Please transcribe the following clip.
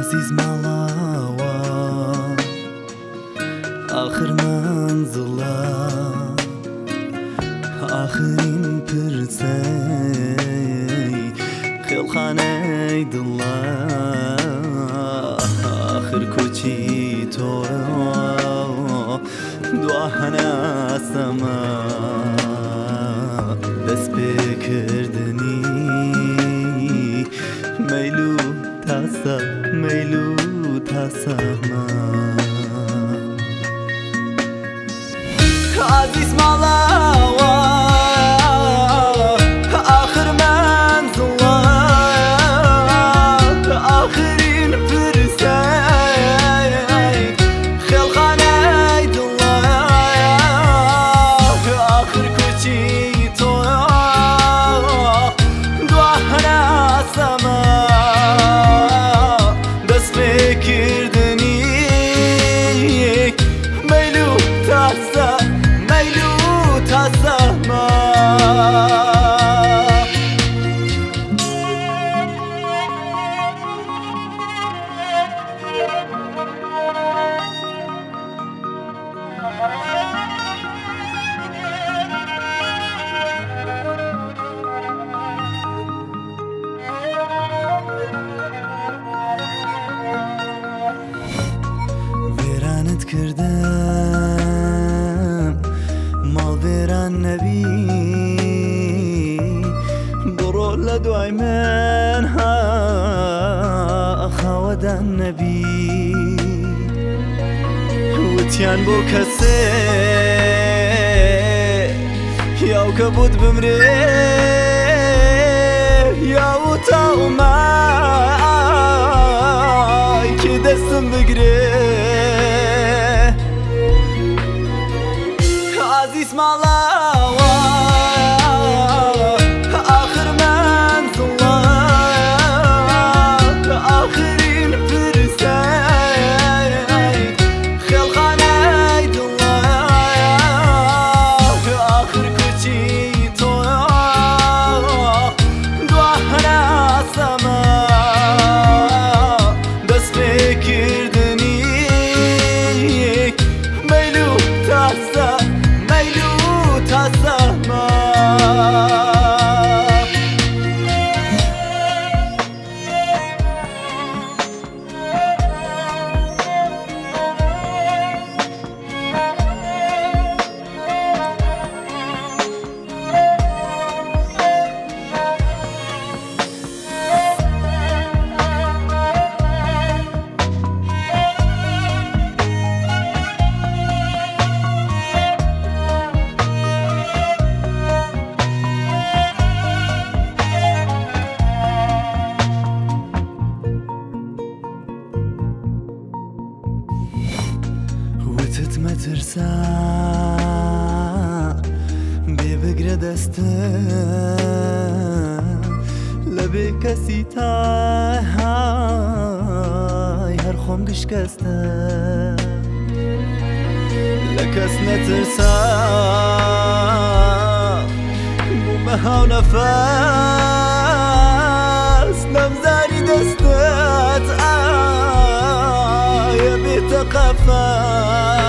عزیز ماڵاوە آخر منزڵە آخرین پرسەی خێڵخانەی دڵە آخر کوچی تۆ دوا هەناسەمە دەست پێکردنی مەیل و تاسە مەیل و تاسەمە عزیز ماڵاوە آخر منزڵە آخرین پرسەی خێڵخانەی دڵە آخر کوچی تۆ دوا هەناسەمە دەست پێکردنی مەیل و تاسە مەیل و تاسەمە وێرانت کردم ماڵ وێران نەبی بڕۆ لە دوای من خاوەدان نەبی وتیان بۆ کەسێ یاو کە بوت بمرێ یاو تاومای کە دەستم بگرێ عزیز ماڵاوە آخر منزڵە آخرین پرسەی خێڵخانەی دڵە آخر کوچی تۆ دوا هەناسەمە دەست پێکردنی مەیل و تاسە مەیل و تاسەمە وتت مەترسە بێ بگرە دەستم لە بێ کەسی تای هەر خۆم گشکەستە لە کەس نەترسە بوو بە هاو نەفەس نەمزانی دەستت ئایە بێتە قەفەس